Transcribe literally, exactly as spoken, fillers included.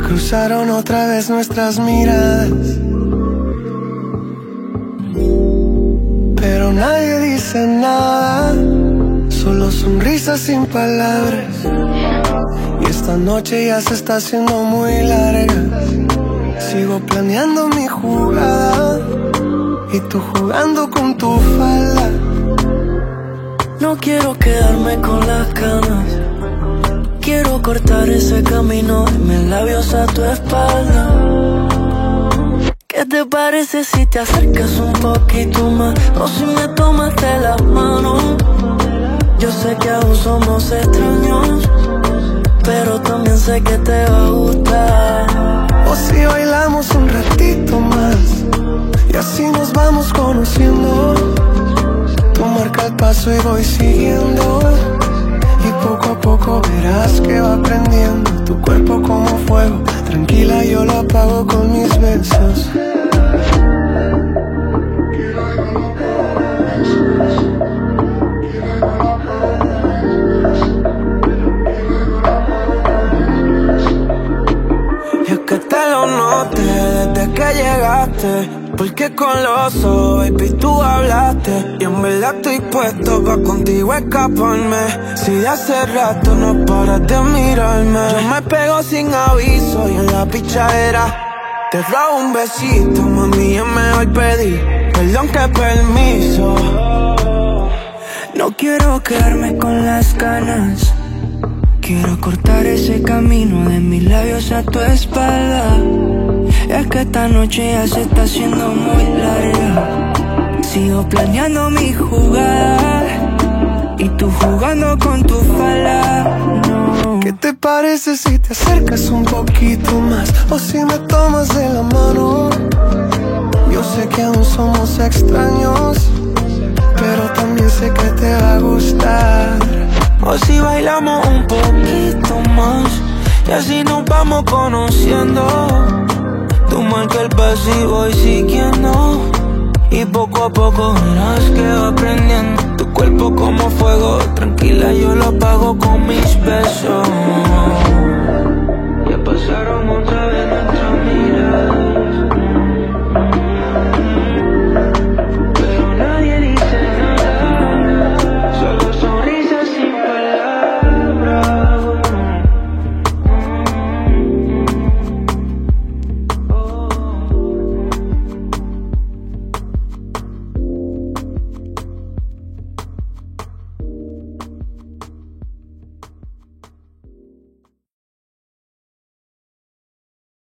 cruzaron otra vez nuestras miradas, pero nadie dice nada, solo sonrisas sin palabras. Y esta noche ya se está haciendo muy larga. Sigo planeando mi jugada y tú jugando con tu falda. No quiero quedarme con las ganas, quiero cortar ese camino de mis labios a tu espalda. ¿Qué te parece si te acercas un poquito más? O si me tomas de las manos. Yo sé que aún somos extraños, pero también sé que te va a gustar. O si bailamos un ratito más y así nos vamos conociendo. Tú marca el paso y voy siguiendo, y poco a poco verás que va aprendiendo. Tu cuerpo como fuego, tranquila yo lo apago con mis besos. Y es que te lo noté desde que llegaste, porque con los ojos, baby, tú hablaste. Y en verdad estoy puesto pa' contigo escaparme. Si de hace rato no paras de mirarme. Yo me pego sin aviso y en la pichadera te robo un besito, mami, es mejor pedir perdón que permiso. No quiero quedarme con las ganas, quiero cortar ese camino de mis labios a tu espalda. Es que esta noche ya se está haciendo muy larga. Sigo planeando mi jugada y tú jugando con tu falda. No. ¿Qué te parece si te acercas un poquito más? O si me tomas de la mano. Yo sé que aún somos extraños, pero también sé que te va a gustar. O si bailamos un poquito más y así nos vamos conociendo. Tú marca el paso y voy siguiendo, y poco a poco verás que va aprendiendo. Tu cuerpo como fuego, tranquila yo lo apago con mis besos.